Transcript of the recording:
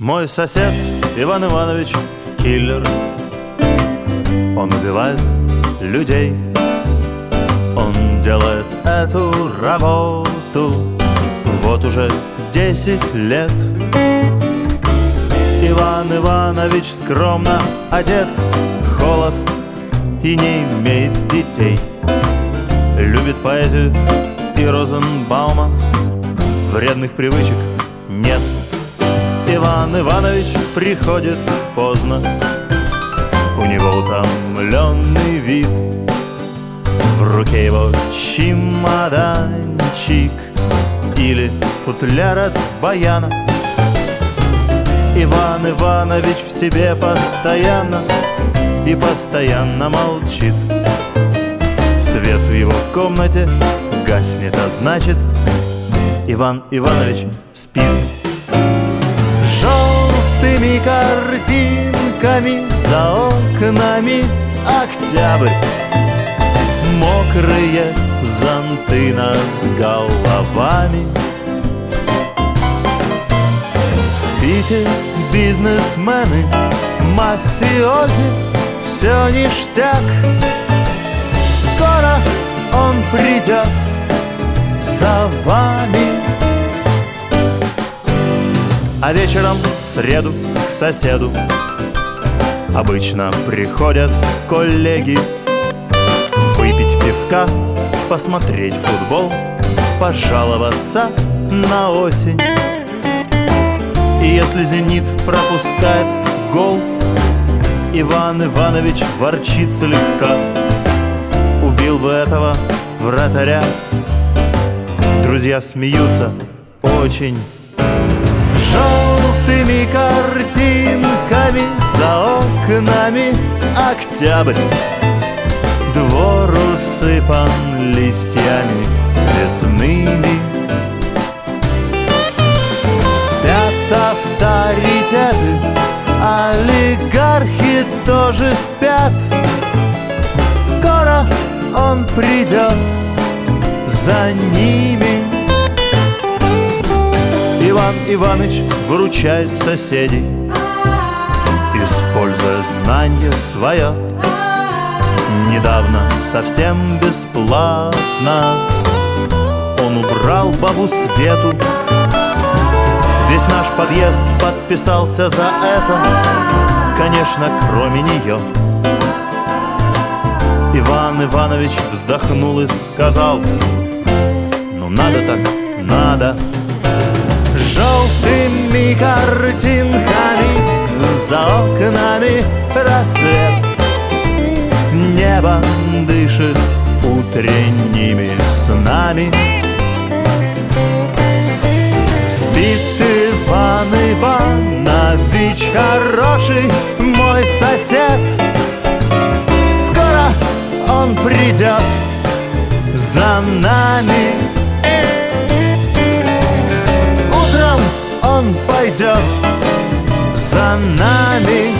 Мой сосед Иван Иванович киллер. Он убивает людей. Он делает эту работу вот уже 10 лет. Иван Иванович скромно одет, холост и не имеет детей. Любит поэзию и Розенбаума, вредных привычек нет. Иван Иванович приходит поздно, у него утомленный вид, в руке его чемоданчик или футляр от баяна. Иван Иванович в себе постоянно и постоянно молчит. Свет в его комнате гаснет, а значит, Иван Иванович спит. Желтыми картинками за окнами октябрь, мокрые зонты над головами. Спите, бизнесмены, мафиози, все ништяк. Скоро он придет за вами. А вечером в среду к соседу обычно приходят коллеги выпить пивка, посмотреть футбол, пожаловаться на осень. И если «Зенит» пропускает гол, Иван Иванович ворчит слегка: убил бы этого вратаря. Друзья смеются очень. Желтыми картинками за окнами октябрь, двор усыпан листьями цветными. Спят авторитеты, олигархи тоже спят. Скоро он придет за ними. Иван Иванович выручает соседей, используя знанье свое. Недавно совсем бесплатно он убрал бабу Свету. Весь наш подъезд подписался за это, конечно, кроме нее. Иван Иванович вздохнул и сказал: ну надо так, надо. Желтыми картинками за окнами рассвет, небо дышит утренними снами. Спит Иван Иванович хороший, мой сосед. Скоро он придет за нами. Утром он пойдет за нами.